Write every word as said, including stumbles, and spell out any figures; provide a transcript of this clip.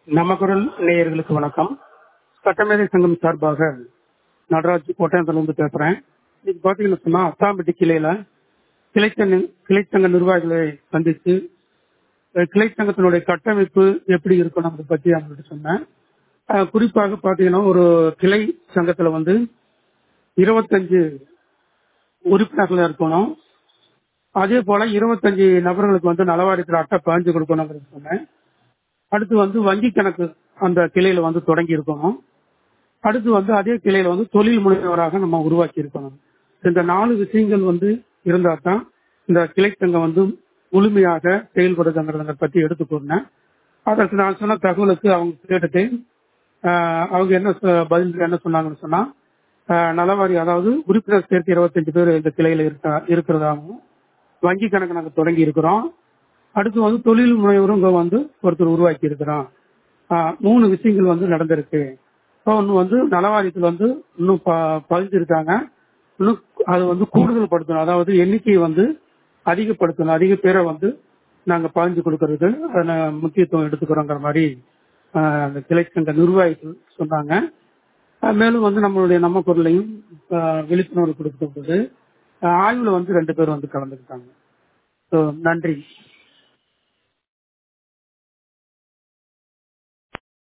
நம்ம குரல் நேயர்களுக்கு வணக்கம். சட்டமேதை சங்கம் சார்பாக நடராஜ் கோட்டையத்திலிருந்து பேசுறேன். இன்னைக்கு பாத்தீங்கன்னா சொன்னா அத்தாம்பட்டி கிளையில கிளைச்சங்க கிளைச்சங்க நிர்வாகிகளை சந்திச்சு அஹ், கிளைச்சங்கத்தினுடைய கட்டமைப்பு எப்படி இருக்கணும் அதை பத்தி அவங்கள்ட்ட சொன்னேன். அஹ், குறிப்பாக பாத்தீங்கன்னா ஒரு கிளை சங்கத்துல வந்து இருபத்தஞ்சு உறுப்பினர்கள் இருக்கணும். அதே போல இருபத்தஞ்சு நபர்களுக்கு வந்து நலவாரியத்தில் அட்டை பதிஞ்சு கொடுக்கணுங்கிறது சொன்னேன். அடுத்து வந்து வங்கி கணக்கு அந்த கிளையில வந்து தொடங்கி இருக்கணும். அடுத்து வந்து அதே கிளையில வந்து தொழில் முனைவராக நம்ம உருவாக்கி இருக்கணும். இந்த நாலு விஷயங்கள் வந்து இருந்தா தான் இந்த கிளை சங்கம் வந்து முழுமையாக செயல்படுதுங்கிறத பத்தி எடுத்து கூறினேன். அதற்கு நான் சொன்ன தகவலுக்கு அவங்க கேட்டுட்டு ஆஹ், அவங்க என்ன சொ- பதில் என்ன சொன்னாங்கன்னு சொன்னா ஆஹ், நலவாரி அதாவது உறுப்பினர் சேர்த்து இருபத்தஞ்சு பேர் இந்த கிளையில இருக்கா இருக்கிறதாகவும் வங்கி கணக்கு நாங்கள் தொடங்கி இருக்கிறோம். அடுத்து வந்து தொழில் முனைவரும் இங்க வந்து ஒருத்தர் உருவாக்கி இருக்கிறோம். ஆஹ், மூணு விஷயங்கள் வந்து நடந்திருக்கு. இப்போ ஒன்று வந்து நலவாரியத்தில் வந்து இன்னும் ப- பதிஞ்சிருக்காங்க. இன்னும் அது வந்து கூடுதல் படுத்தணும், அதாவது எண்ணிக்கையை வந்து அதிகப்படுத்தணும். அதிக பேரை வந்து நாங்க பதிஞ்சு கொடுக்கறதுக்கு அதை முக்கியத்துவம் எடுத்துக்கிறோங்கிற மாதிரி ஆஹ், அந்த கிளை சங்க நிர்வாகிகள் சொன்னாங்க. ஆஹ், மேலும் வந்து நம்மளுடைய நம்ம பொருளையும் ஆஹ், விழிப்புணர்வு கொடுக்கப்பட்டது. ஆஹ், ஆய்வுல வந்து ரெண்டு பேர் வந்து கலந்துக்கிட்டாங்க. So, நன்றி.